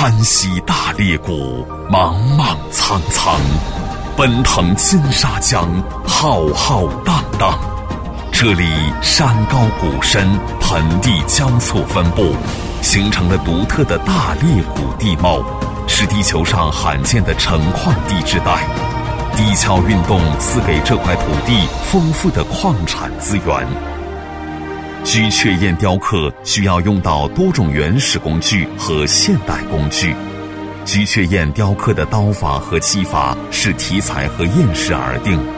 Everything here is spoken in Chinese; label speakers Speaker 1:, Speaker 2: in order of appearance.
Speaker 1: 山西大裂谷，茫茫苍苍，奔腾金沙江，浩浩荡荡。这里山高谷深，盆地交错分布，形成了独特的大裂谷地貌，是地球上罕见的成矿地质带。地壳运动赐给这块土地丰富的矿产资源。居雀燕雕刻需要用到多种原始工具和现代工具。居雀燕雕刻的刀法和技法视题材和样式而定。